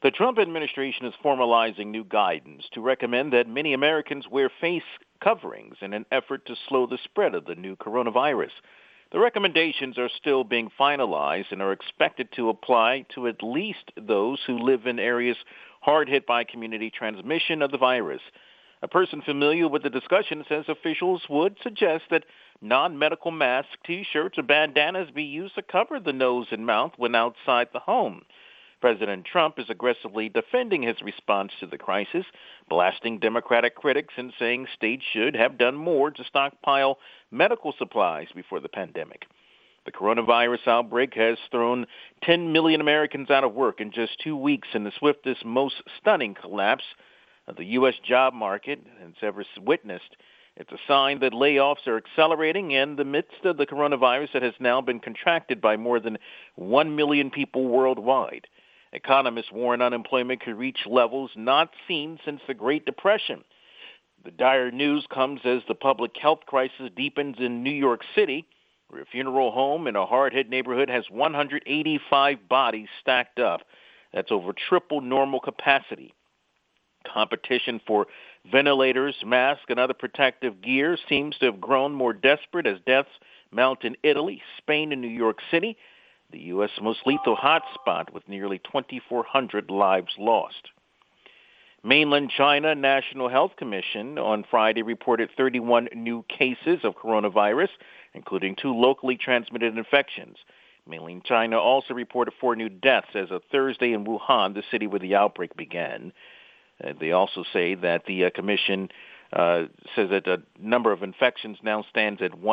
The Trump administration is formalizing new guidance to recommend that many Americans wear face coverings in an effort to slow the spread of the new coronavirus. The recommendations are still being finalized and are expected to apply to at least those who live in areas hard hit by community transmission of the virus. A person familiar with the discussion says officials would suggest that non-medical masks, T-shirts, or bandanas be used to cover the nose and mouth when outside the home. President Trump is aggressively defending his response to the crisis, blasting Democratic critics and saying states should have done more to stockpile medical supplies before the pandemic. The coronavirus outbreak has thrown 10 million Americans out of work in just 2 weeks in the swiftest, most stunning collapse of the U.S. job market has ever witnessed. It's a sign that layoffs are accelerating in the midst of the coronavirus that has now been contracted by more than 1 million people worldwide. Economists warn unemployment could reach levels not seen since the Great Depression. The dire news comes as the public health crisis deepens in New York City, where a funeral home in a hard-hit neighborhood has 185 bodies stacked up. That's over triple normal capacity. Competition for ventilators, masks, and other protective gear seems to have grown more desperate as deaths mount in Italy, Spain, and New York City, the U.S. most lethal hotspot with nearly 2,400 lives lost. Mainland China National Health Commission on Friday reported 31 new cases of coronavirus, including 2 locally transmitted infections. Mainland China also reported 4 new deaths as of Thursday in Wuhan, the city where the outbreak began. They also say that the commission says that the number of infections now stands at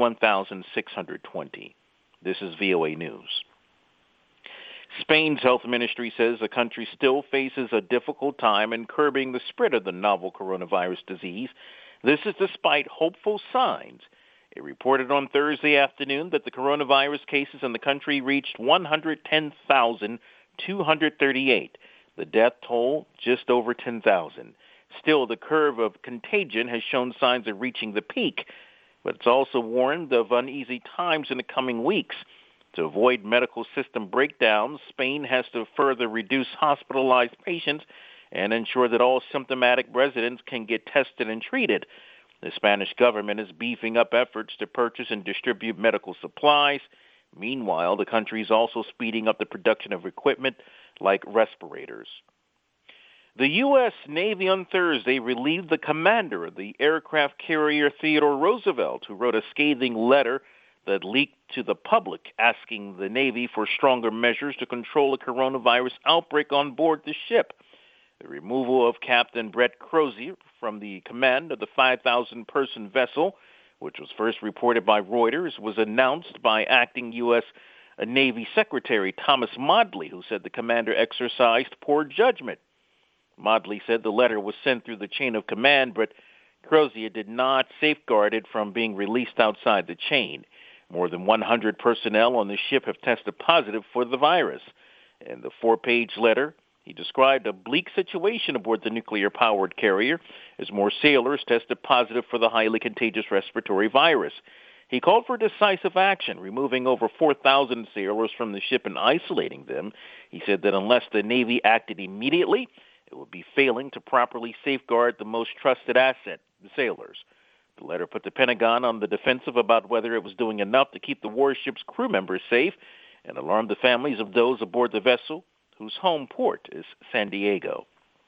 81,620. This is VOA News. Spain's health ministry says the country still faces a difficult time in curbing the spread of the novel coronavirus disease. This is despite hopeful signs. It reported on Thursday afternoon that the coronavirus cases in the country reached 110,238. The death toll just over 10,000. Still, the curve of contagion has shown signs of reaching the peak, but it's also warned of uneasy times in the coming weeks. To avoid medical system breakdowns, Spain has to further reduce hospitalized patients and ensure that all symptomatic residents can get tested and treated. The Spanish government is beefing up efforts to purchase and distribute medical supplies. Meanwhile, the country is also speeding up the production of equipment like respirators. The U.S. Navy on Thursday relieved the commander of the aircraft carrier Theodore Roosevelt, who wrote a scathing letter that leaked to the public asking the Navy for stronger measures to control a coronavirus outbreak on board the ship. The removal of Captain Brett Crozier from the command of the 5,000-person vessel, which was first reported by Reuters, was announced by acting U.S. Navy Secretary Thomas Modly, who said the commander exercised poor judgment. Modly said the letter was sent through the chain of command, but Crozier did not safeguard it from being released outside the chain. More than 100 personnel on the ship have tested positive for the virus. In the 4-page letter, he described a bleak situation aboard the nuclear-powered carrier as more sailors tested positive for the highly contagious respiratory virus. He called for decisive action, removing over 4,000 sailors from the ship and isolating them. He said that unless the Navy acted immediately, it would be failing to properly safeguard the most trusted asset, the sailors. The letter put the Pentagon on the defensive about whether it was doing enough to keep the warship's crew members safe and alarmed the families of those aboard the vessel whose home port is San Diego.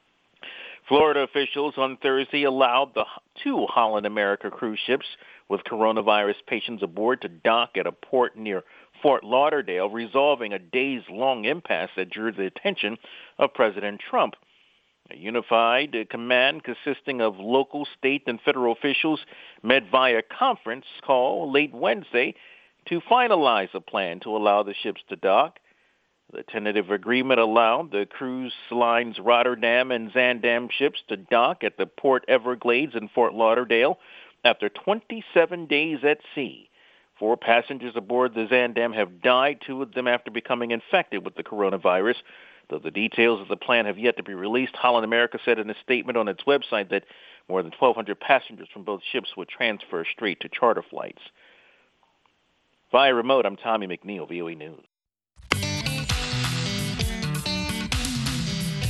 Florida officials on Thursday allowed the 2 Holland America cruise ships with coronavirus patients aboard to dock at a port near Fort Lauderdale, resolving a days-long impasse that drew the attention of President Trump. A unified command consisting of local, state, and federal officials met via conference call late Wednesday to finalize a plan to allow the ships to dock. The tentative agreement allowed the cruise lines Rotterdam and Zaandam ships to dock at the Port Everglades in Fort Lauderdale after 27 days at sea. 4 passengers aboard the Zaandam have died, 2 of them after becoming infected with the coronavirus. Though the details of the plan have yet to be released, Holland America said in a statement on its website that more than 1,200 passengers from both ships would transfer straight to charter flights. Via remote, I'm Tommy McNeil, VOA News.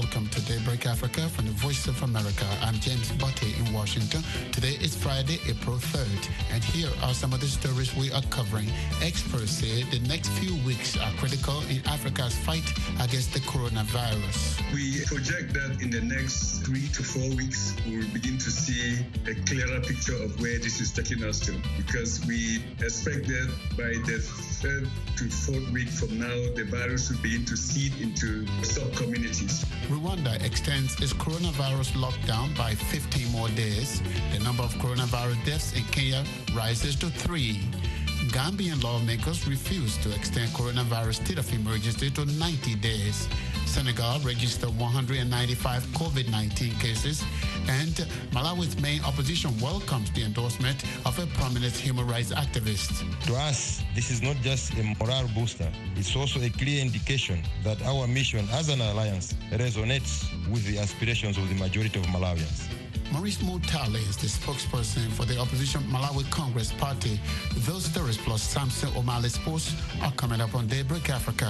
welcome to Daybreak Africa from the Voice of America. I'm James Botte in Washington. Today is Friday, April 3rd, and here are some of the stories we are covering. Experts say the next few weeks are critical in Africa's fight against the coronavirus. We project that in the next 3 to 4 weeks, we will begin to see a clearer picture of where this is taking us to, because we expect that by the 3rd to 4th week from now, the virus will begin to seed into sub-communities. Rwanda extends its coronavirus lockdown by 15 more days. The number of coronavirus deaths in Kenya rises to 3. Gambian lawmakers refuse to extend coronavirus state of emergency to 90 days. Senegal registered 195 COVID-19 cases, and Malawi's main opposition welcomes the endorsement of a prominent human rights activist. To us, this is not just a morale booster. It's also a clear indication that our mission as an alliance resonates with the aspirations of the majority of Malawians. Maurice Mutale is the spokesperson for the opposition Malawi Congress Party. Those stories plus Samson O'Malley Sports are coming up on Daybreak Africa.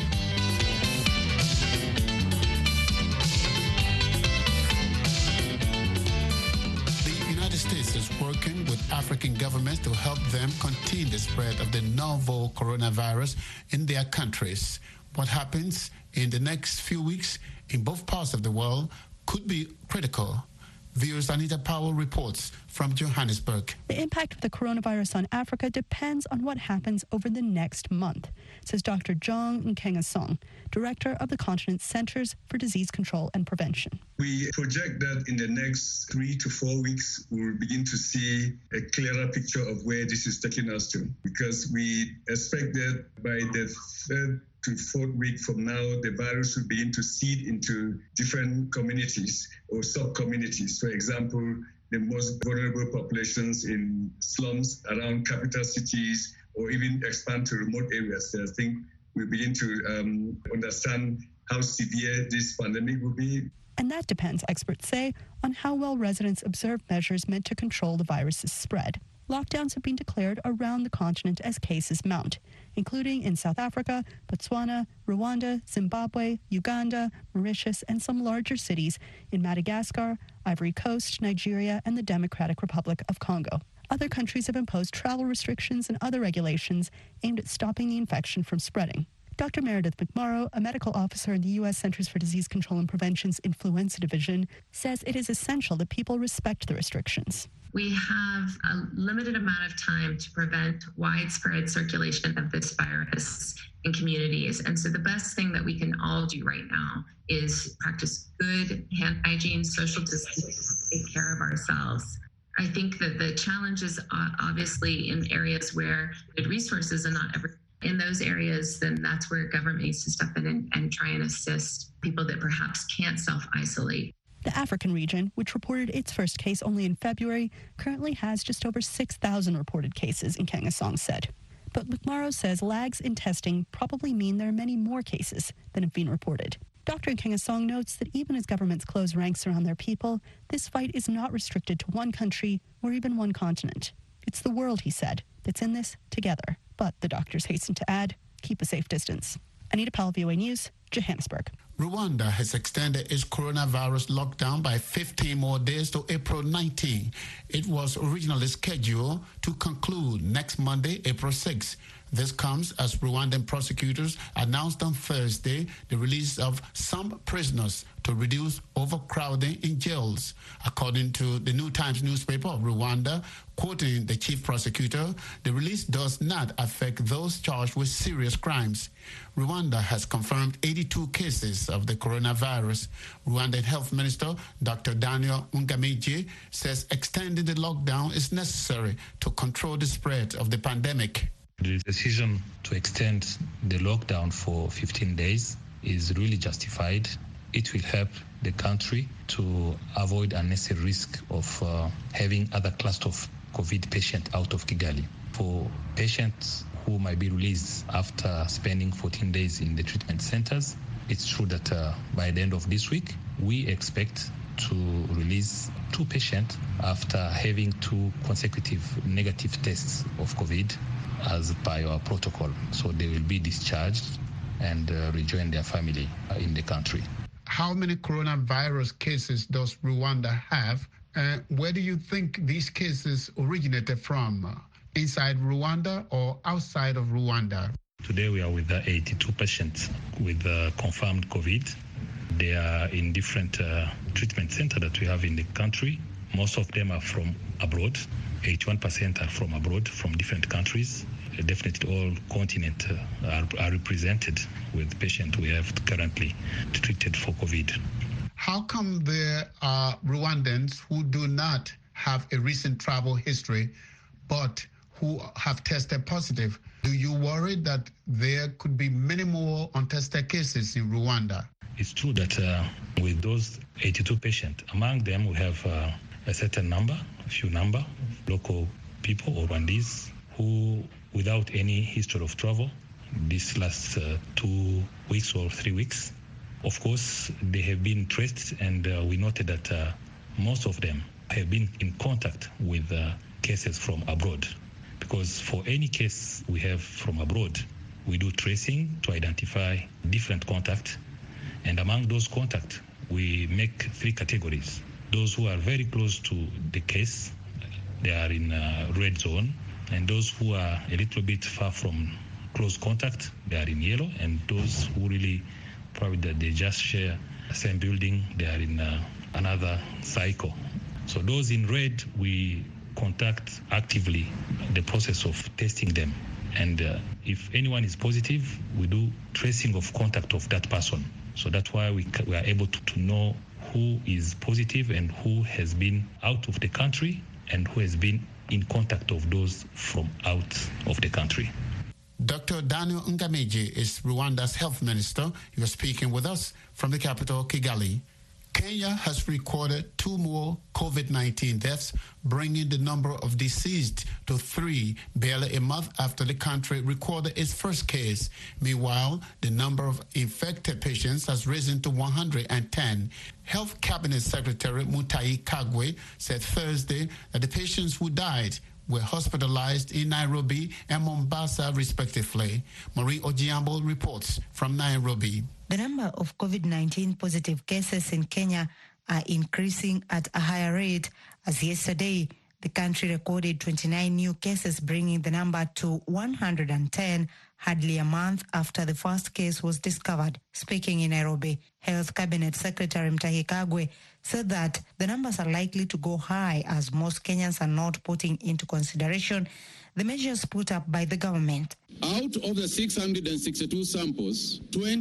The United States is working with African governments to help them contain the spread of the novel coronavirus in their countries. What happens in the next few weeks in both parts of the world could be critical. Viewers, Anita Powell reports from Johannesburg. The impact of the coronavirus on Africa depends on what happens over the next month, says Dr. John Nkengasong, director of the continent's Centers for Disease Control and Prevention. We project that in the next 3 to 4 weeks, we will begin to see a clearer picture of where this is taking us to, because we expect that by the 3rd to 4th week from now, the virus will begin to seed into different communities or sub-communities. For example, the most vulnerable populations in slums around capital cities, or even expand to remote areas. So I think we begin to understand how severe this pandemic will be. And that depends, experts say, on how well residents observe measures meant to control the virus's spread. Lockdowns have been declared around the continent as cases mount, including in South Africa, Botswana, Rwanda, Zimbabwe, Uganda, Mauritius, and some larger cities in Madagascar, Ivory Coast, Nigeria, and the Democratic Republic of Congo. Other countries have imposed travel restrictions and other regulations aimed at stopping the infection from spreading. Dr. Meredith McMorrow, a medical officer in the U.S. Centers for Disease Control and Prevention's Influenza Division, says it is essential that people respect the restrictions. We have a limited amount of time to prevent widespread circulation of this virus in communities. And so the best thing that we can all do right now is practice good hand hygiene, social distancing, take care of ourselves. I think that the challenge is obviously in areas where good resources are not ever in those areas, then that's where government needs to step in and try and assist people that perhaps can't self-isolate. The African region, which reported its first case only in February, currently has just over 6,000 reported cases, Nkengasong said. But McMorrow says lags in testing probably mean there are many more cases than have been reported. Dr. Nkengasong notes that even as governments close ranks around their people, this fight is not restricted to one country or even one continent. It's the world, he said, that's in this together. But the doctors hasten to add, keep a safe distance. Anita Powell, VOA News, Johannesburg. Rwanda has extended its coronavirus lockdown by 15 more days to April 19. It was originally scheduled to conclude next Monday, April 6. This comes as Rwandan prosecutors announced on Thursday the release of some prisoners to reduce overcrowding in jails. According to the New Times newspaper of Rwanda, quoting the chief prosecutor, the release does not affect those charged with serious crimes. Rwanda has confirmed 82 cases of the coronavirus. Rwandan Health Minister Dr. Daniel Ngamije says extending the lockdown is necessary to control the spread of the pandemic. The decision to extend the lockdown for 15 days is really justified. It will help the country to avoid unnecessary risk of having other clusters of COVID patients out of Kigali. For patients who might be released after spending 14 days in the treatment centers, it's true that by the end of this week, we expect to release 2 patients after having 2 consecutive negative tests of COVID as per our protocol. So they will be discharged and rejoin their family in the country. how many coronavirus cases does Rwanda have? Where do you think these cases originated from? Inside Rwanda or outside of Rwanda? Today we are with 82 patients with confirmed COVID. They are in different treatment centers that we have in the country. Most of them are from abroad. 81% are from abroad, from different countries. Definitely all continents are represented with patients we have currently treated for COVID. How come there are Rwandans who do not have a recent travel history, but who have tested positive? Do you worry that there could be many more untested cases in Rwanda? It's true that with those 82 patients, among them we have a certain number, a few number of local people or Rwandese who, without any history of travel, this last 2 weeks or 3 weeks, of course, they have been traced, and we noted that most of them have been in contact with cases from abroad. Because for any case we have from abroad, we do tracing to identify different contacts. And among those contacts, we make 3 categories. Those who are very close to the case, they are in red zone. And those who are a little bit far from close contact, they are in yellow. And those who really probably that they just share the same building, they are in another cycle. So those in red, we contact actively the process of testing them. And if anyone is positive, we do tracing of contact of that person. So that's why we are able to know who is positive and who has been out of the country and who has been in contact of those from out of the country. Dr. Daniel Ngameji is Rwanda's health minister. You're speaking with us from the capital, Kigali. Kenya has recorded 2 more COVID-19 deaths, bringing the number of deceased to 3, barely a month after the country recorded its first case. Meanwhile, the number of infected patients has risen to 110. Health Cabinet Secretary Mutahi Kagwe said Thursday that the patients who died were hospitalized in Nairobi and Mombasa, respectively. Marie Ojiambo reports from Nairobi. The number of COVID-19 positive cases in Kenya are increasing at a higher rate, as yesterday the country recorded 29 new cases, bringing the number to 110, hardly a month after the first case was discovered. Speaking in Nairobi, Health Cabinet Secretary Mutahi Kagwe said that the numbers are likely to go high as most Kenyans are not putting into consideration the measures put up by the government. Out of the 662 samples,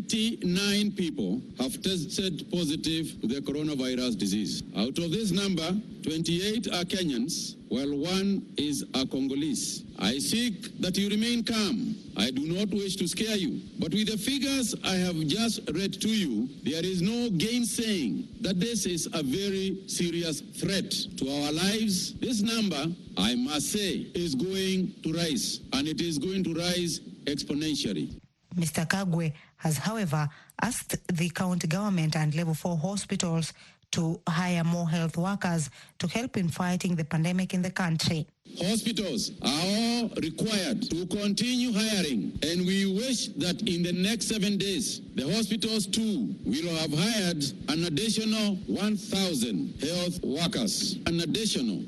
29 people have tested positive to the coronavirus disease. Out of this number, 28 are Kenyans, while 1 is a Congolese. I seek that you remain calm. I do not wish to scare you, but with the figures I have just read to you, there is no gainsaying that this is a very serious threat to our lives. This number, I must say, is going to rise, and it is going to rise exponentially. Mr. Kagwe has, however, asked the county government and level 4 hospitals to hire more health workers to help in fighting the pandemic in the country. Hospitals are all required to continue hiring, and we wish that in the next 7 days, the hospitals too will have hired an additional 1,000 health workers. An additional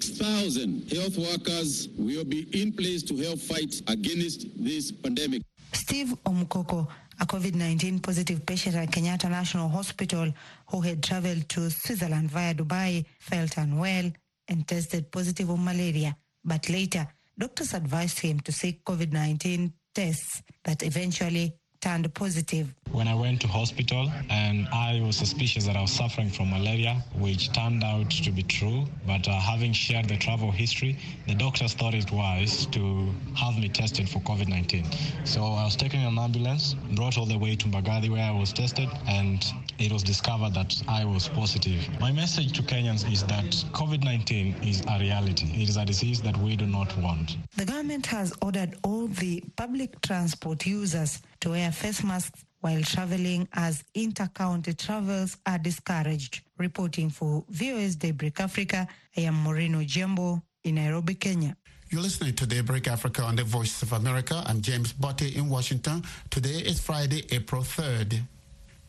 6,000 health workers will be in place to help fight against this pandemic. Steve Omukoko, a COVID-19 positive patient at Kenyatta National Hospital who had traveled to Switzerland via Dubai, felt unwell and tested positive of malaria. But later, doctors advised him to seek COVID-19 tests that eventually turned positive. When I went to hospital, and I was suspicious that I was suffering from malaria, which turned out to be true. But having shared the travel history, the doctors thought it wise to have me tested for COVID-19. So I was taken in an ambulance, brought all the way to Mbagathi where I was tested, and it was discovered that I was positive. My message to Kenyans is that COVID-19 is a reality. It is a disease that we do not want. The government has ordered all the public transport users to wear face masks while traveling, as inter-county travels are discouraged. Reporting for VOS Daybreak Africa, I am Moreno Jembo in Nairobi, Kenya. You're listening to Daybreak Africa on the Voice of America. I'm James Botte in Washington. Today is Friday, April 3rd.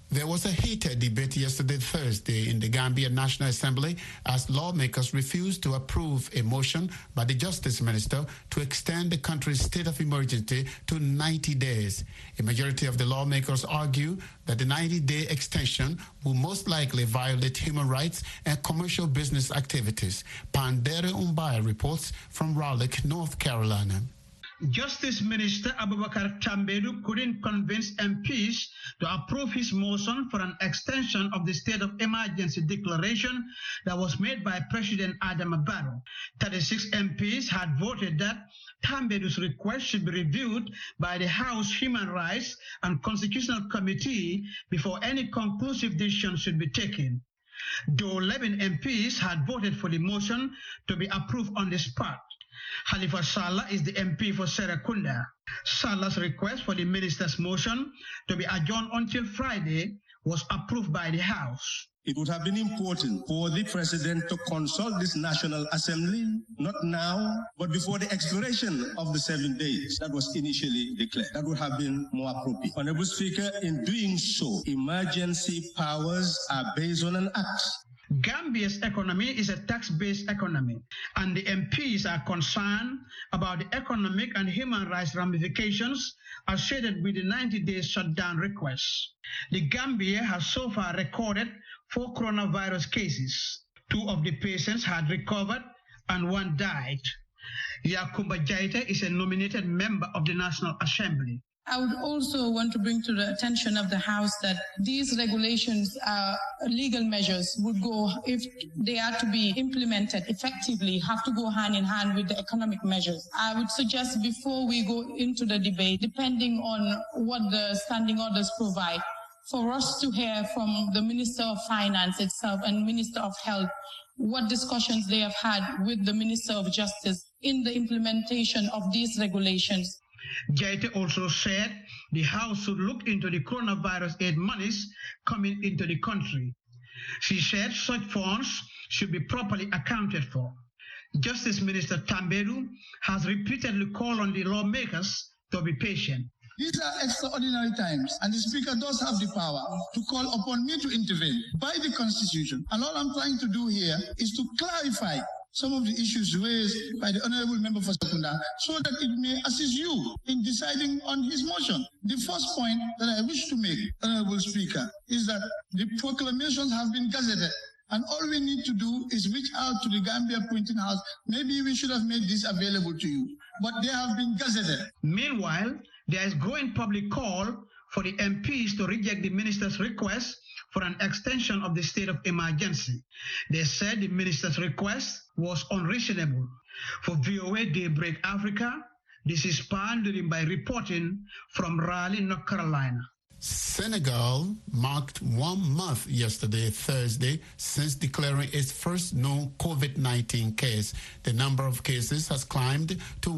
There was a heated debate yesterday, Thursday, in the Gambia National Assembly as lawmakers refused to approve a motion by the Justice Minister to extend the country's state of emergency to 90 days. A majority of the lawmakers argue that the 90-day extension will most likely violate human rights and commercial business activities. Pandere Umbaya reports from Raleigh, North Carolina. Justice Minister Abubakar Tambedu couldn't convince MPs to approve his motion for an extension of the state of emergency declaration that was made by President Adama Barrow. 36 MPs had voted that Tambedu's request should be reviewed by the House Human Rights and Constitutional Committee before any conclusive decision should be taken. Though 11 MPs had voted for the motion to be approved on the spot. Halifa Sallah is the MP for Serekunda. Salah's request for the minister's motion to be adjourned until Friday was approved by the House. It would have been important for the President to consult this National Assembly, not now, but before the expiration of the 7 days that was initially declared. That would have been more appropriate. Honorable Speaker, in doing so, emergency powers are based on an act. Gambia's economy is a tax-based economy, and the MPs are concerned about the economic and human rights ramifications associated with the 90-day shutdown request. The Gambia has so far recorded 4 coronavirus cases. 2 of the patients had recovered and 1 died. Yakuba Jaite is a nominated member of the National Assembly. I would also want to bring to the attention of the House that these regulations are legal measures would go, if they are to be implemented effectively, have to go hand in hand with the economic measures. I would suggest before we go into the debate, depending on what the standing orders provide, for us to hear from the Minister of Finance itself and Minister of Health what discussions they have had with the Minister of Justice in the implementation of these regulations. Jaite also said the House should look into the coronavirus aid monies coming into the country. She said such funds should be properly accounted for. Justice Minister Tambedu has repeatedly called on the lawmakers to be patient. These are extraordinary times, and the Speaker does have the power to call upon me to intervene by the Constitution. And all I'm trying to do here is to clarify some of the issues raised by the Honorable Member for Serekunda so that it may assist you in deciding on his motion. The first point that I wish to make, Honorable Speaker, is that the proclamations have been gazetted. And all we need to do is reach out to the Gambia Printing House. Maybe we should have made this available to you, but they have been gazetted. Meanwhile, there is growing public call for the MPs to reject the minister's request for an extension of the state of emergency. They said the minister's request was unreasonable. For VOA Daybreak Africa, this is Pandering by reporting from Raleigh, North Carolina. Senegal marked 1 month yesterday, Thursday, since declaring its first known COVID-19 case. The number of cases has climbed to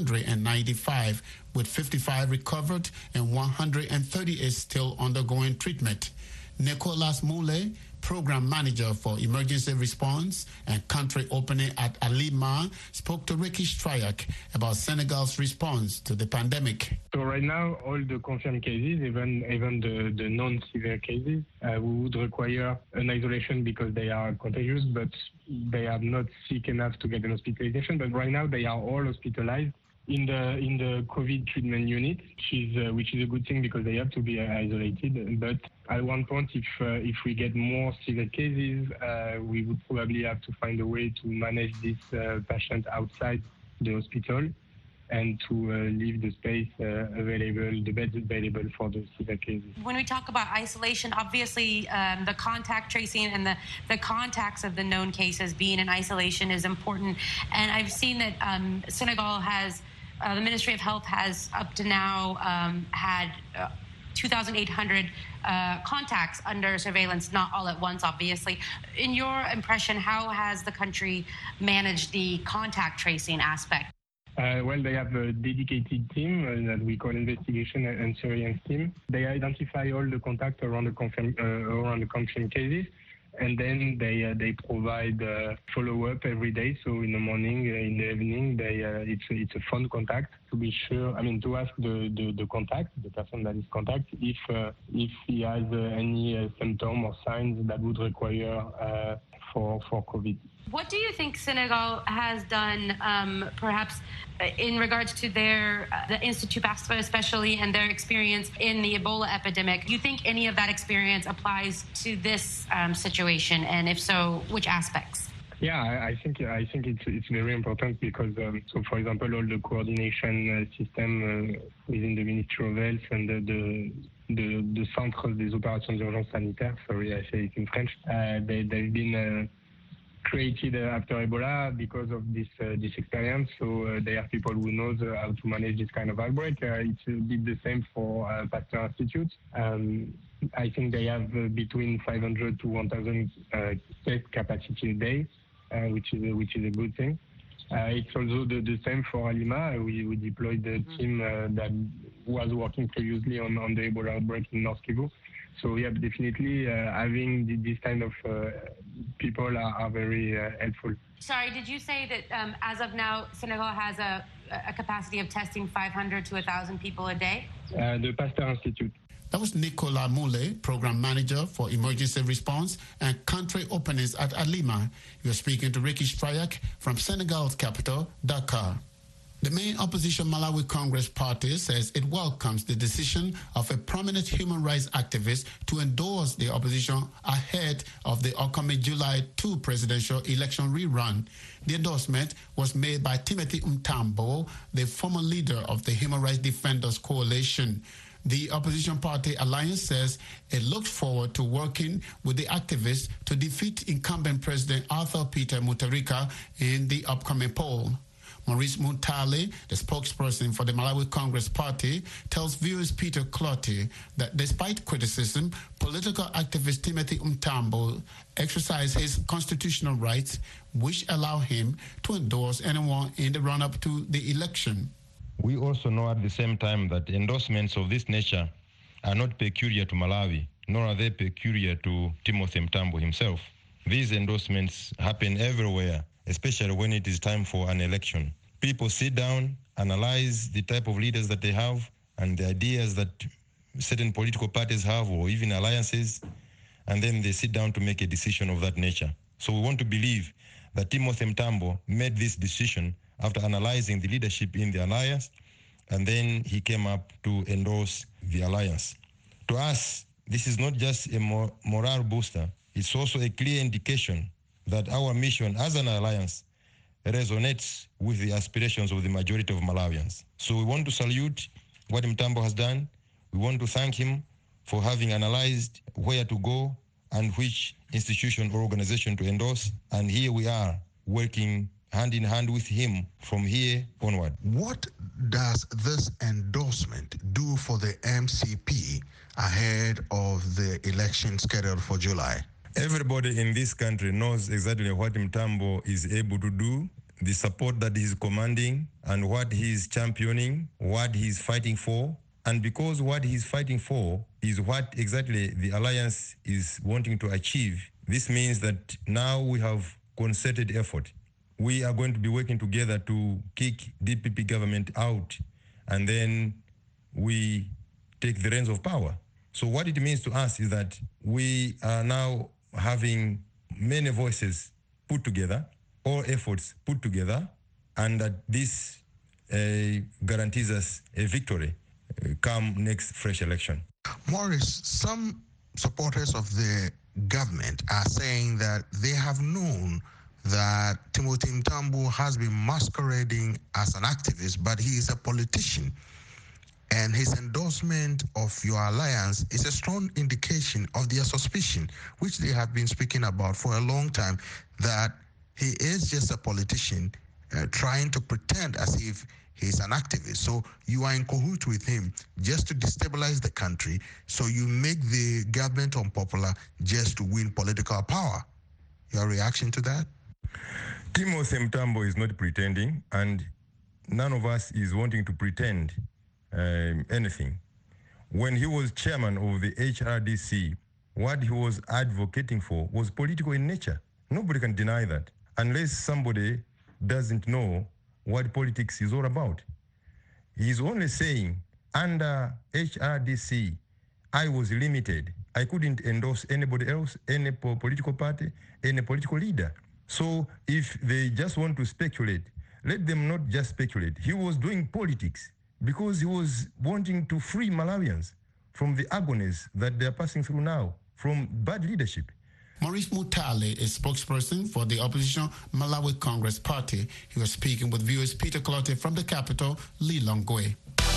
195, with 55 recovered and 138 still undergoing treatment. Nicolas Moulay, Program Manager for Emergency Response and Country Opening at Alima, spoke to Ricky Strayak about Senegal's response to the pandemic. So right now, all the confirmed cases, even the non-severe cases, we would require an isolation because they are contagious, but they are not sick enough to get an hospitalization. But right now, they are all hospitalized in the COVID treatment unit, which is a good thing because they have to be isolated. But at one point, if we get more severe cases, we would probably have to find a way to manage this patient outside the hospital and to leave the space available, the beds available for the severe cases. When we talk about isolation, obviously the contact tracing and the contacts of the known cases being in isolation is important. And I've seen that Senegal has, the Ministry of Health has up to now had 2,800 contacts under surveillance, not all at once, obviously. In your impression, how has the country managed the contact tracing aspect? Well, they have a dedicated team that we call investigation and surveillance team. They identify all the contacts around the confirmed cases, and then they provide follow-up every day. So in the morning, in the evening, it's a phone contact to be sure. I mean, to ask the contact, the person that is contact, if he has any symptom or signs that would require for COVID. What do you think Senegal has done, perhaps in regards to the Institut Pasteur especially, and their experience in the Ebola epidemic? Do you think any of that experience applies to this situation, and if so, which aspects? Yeah, I think it's very important because, so for example, all the coordination system within the Ministry of Health and the Centre des Opérations d'Urgence Sanitaire, sorry, I say it in French, they've been created after Ebola because of this experience. So they have people who knows how to manage this kind of outbreak. It's a bit the same for Pasteur Institute. I think they have between 500 to 1,000 test capacity a day, which is a good thing. It's also the same for Halima. We deployed the team that was working previously on the Ebola outbreak in North Kivu. So yeah, definitely having this kind of people are very helpful. Sorry, did you say that as of now, Senegal has a capacity of testing 500 to 1,000 people a day? The Pasteur Institute. That was Nicolas Moule, Program Manager for Emergency Response and Country Openings at Halima. You're speaking to Ricky Strayak from Senegal's capital, Dakar. The main opposition Malawi Congress Party says it welcomes the decision of a prominent human rights activist to endorse the opposition ahead of the upcoming July 2 presidential election rerun. The endorsement was made by Timothy Mtambo, the former leader of the Human Rights Defenders Coalition. The opposition party Alliance says it looks forward to working with the activists to defeat incumbent President Arthur Peter Mutharika in the upcoming poll. Maurice Muntale, the spokesperson for the Malawi Congress Party, tells viewers Peter Clottey that despite criticism, political activist Timothy Mtambo exercised his constitutional rights, which allow him to endorse anyone in the run-up to the election. We also know at the same time that endorsements of this nature are not peculiar to Malawi, nor are they peculiar to Timothy Mtambo himself. These endorsements happen everywhere, especially when it is time for an election. People sit down, analyze the type of leaders that they have and the ideas that certain political parties have or even alliances, and then they sit down to make a decision of that nature. So we want to believe that Timothy Mtambo made this decision after analyzing the leadership in the alliance, and then he came up to endorse the alliance. To us, this is not just a morale booster, it's also a clear indication that our mission as an alliance resonates with the aspirations of the majority of Malawians. So we want to salute what Mtambo has done. We want to thank him for having analyzed where to go and which institution or organization to endorse. And here we are working hand in hand with him from here onward. What does this endorsement do for the MCP ahead of the election scheduled for July? Everybody in this country knows exactly what Mtambo is able to do, the support that he's commanding, and what he's championing, what he's fighting for. And because what he's fighting for is what exactly the alliance is wanting to achieve, this means that now we have concerted effort. We are going to be working together to kick DPP government out, and then we take the reins of power. So what it means to us is that we are now having many voices put together, all efforts put together, and that this guarantees us a victory come next fresh election. Maurice, some supporters of the government are saying that they have known that Timothy Mtambo has been masquerading as an activist, but he is a politician. And his endorsement of your alliance is a strong indication of their suspicion, which they have been speaking about for a long time, that he is just a politician trying to pretend as if he's an activist. So you are in cahoots with him just to destabilize the country, so you make the government unpopular just to win political power. Your reaction to that? Timothy Mtambo is not pretending, and none of us is wanting to pretend anything. When he was chairman of the HRDC, what he was advocating for was political in nature. Nobody can deny that, unless somebody doesn't know what politics is all about. He's only saying, under HRDC, I was limited. I couldn't endorse anybody else, any political party, any political leader. So if they just want to speculate, let them not just speculate. He was doing politics because he was wanting to free Malawians from the agonies that they are passing through now, from bad leadership. Maurice Mutale is spokesperson for the opposition Malawi Congress Party. He was speaking with viewers Peter Clotte from the capital, Lilongwe.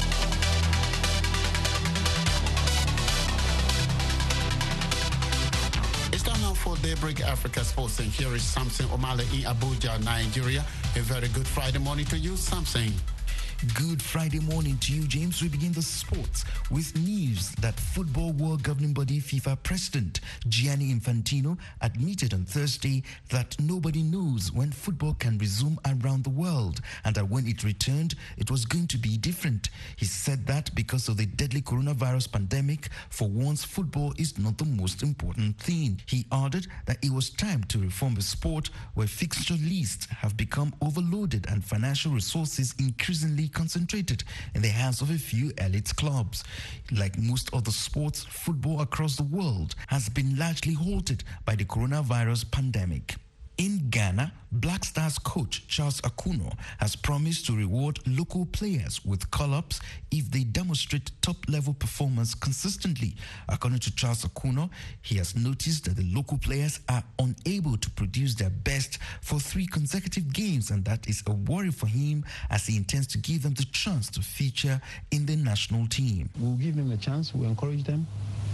It's time now for Daybreak Africa Sports, and here is Samson Omale in Abuja, Nigeria. A very good Friday morning to you, Samson. Good Friday morning to you, James. We begin the sports with news that Football World Governing Body FIFA President Gianni Infantino admitted on Thursday that nobody knows when football can resume around the world, and that when it returned, it was going to be different. He said that because of the deadly coronavirus pandemic, for once football is not the most important thing. He added that it was time to reform a sport where fixture lists have become overloaded and financial resources increasingly concentrated in the hands of a few elite clubs. Like most other sports, football across the world has been largely halted by the coronavirus pandemic. In Ghana, Black Stars coach Charles Akuno has promised to reward local players with call-ups if they demonstrate top-level performance consistently. According to Charles Akuno, he has noticed that the local players are unable to produce their best for 3 consecutive games, and that is a worry for him as he intends to give them the chance to feature in the national team. We'll give them a chance, we'll encourage them.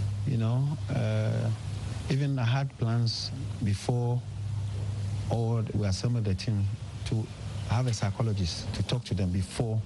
Even I had plans before or we assembled the team to have a psychologist to talk to them before,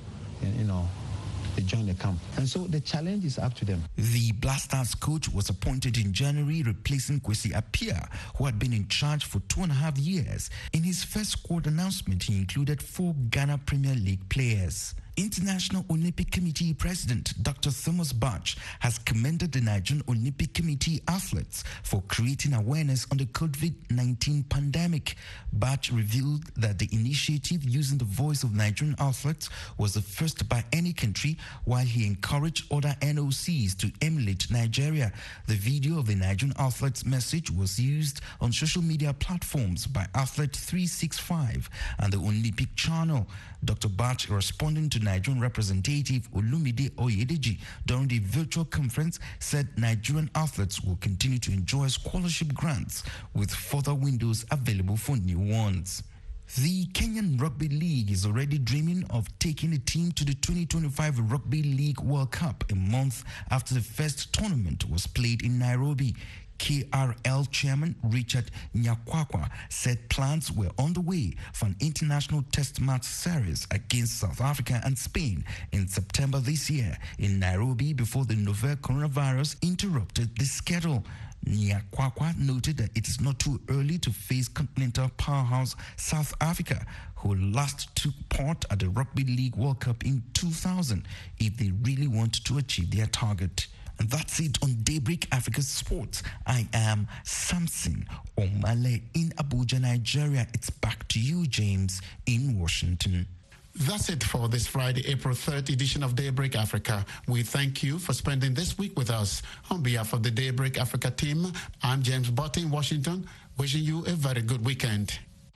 they join the camp. And so the challenge is up to them. The Black Stars coach was appointed in January, replacing Kwesi Appiah, who had been in charge for 2.5 years. In his first squad announcement, he included 4 Ghana Premier League players. International Olympic Committee President Dr. Thomas Bach has commended the Nigerian Olympic Committee athletes for creating awareness on the COVID-19 pandemic. Bach revealed that the initiative using the voice of Nigerian athletes was the first by any country, while he encouraged other NOCs to emulate Nigeria. The video of the Nigerian athletes' message was used on social media platforms by Athlete 365 and the Olympic Channel. Dr. Bach, responding to Nigerian representative Olumide Oyedeji during the virtual conference, said Nigerian athletes will continue to enjoy scholarship grants with further windows available for new ones. The Kenyan Rugby League is already dreaming of taking the team to the 2025 Rugby League World Cup a month after the first tournament was played in Nairobi. KRL chairman Richard Nyakwakwa said plans were on the way for an international test match series against South Africa and Spain in September this year in Nairobi before the novel coronavirus interrupted the schedule. Nyakwakwa noted that it is not too early to face continental powerhouse South Africa, who last took part at the Rugby League World Cup in 2000, if they really want to achieve their target. And that's it on Daybreak Africa Sports. I am Samson Omale in Abuja, Nigeria. It's back to you, James, in Washington. That's it for this Friday, April 3rd edition of Daybreak Africa. We thank you for spending this week with us. On behalf of the Daybreak Africa team, I'm James Butt in Washington, wishing you a very good weekend.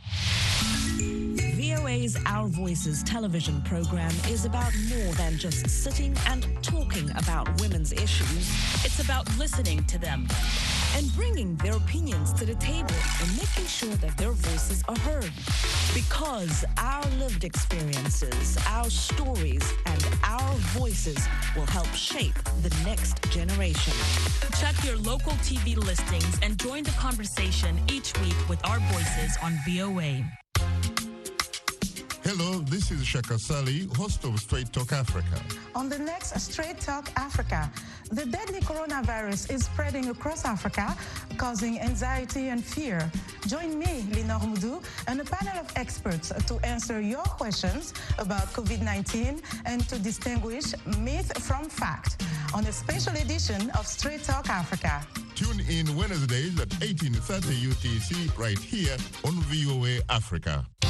VOA's Our Voices television program is about more than just sitting and talking about women's issues. It's about listening to them and bringing their opinions to the table and making sure that their voices are heard. Because our lived experiences, our stories, and our voices will help shape the next generation. Check your local TV listings and join the conversation each week with our voices on VOA. Hello, this is Shaka Sali, host of Straight Talk Africa. On the next Straight Talk Africa, the deadly coronavirus is spreading across Africa, causing anxiety and fear. Join me, Linor Moudou, and a panel of experts to answer your questions about COVID-19 and to distinguish myth from fact on a special edition of Straight Talk Africa. Tune in Wednesdays at 18:30 UTC right here on VOA Africa.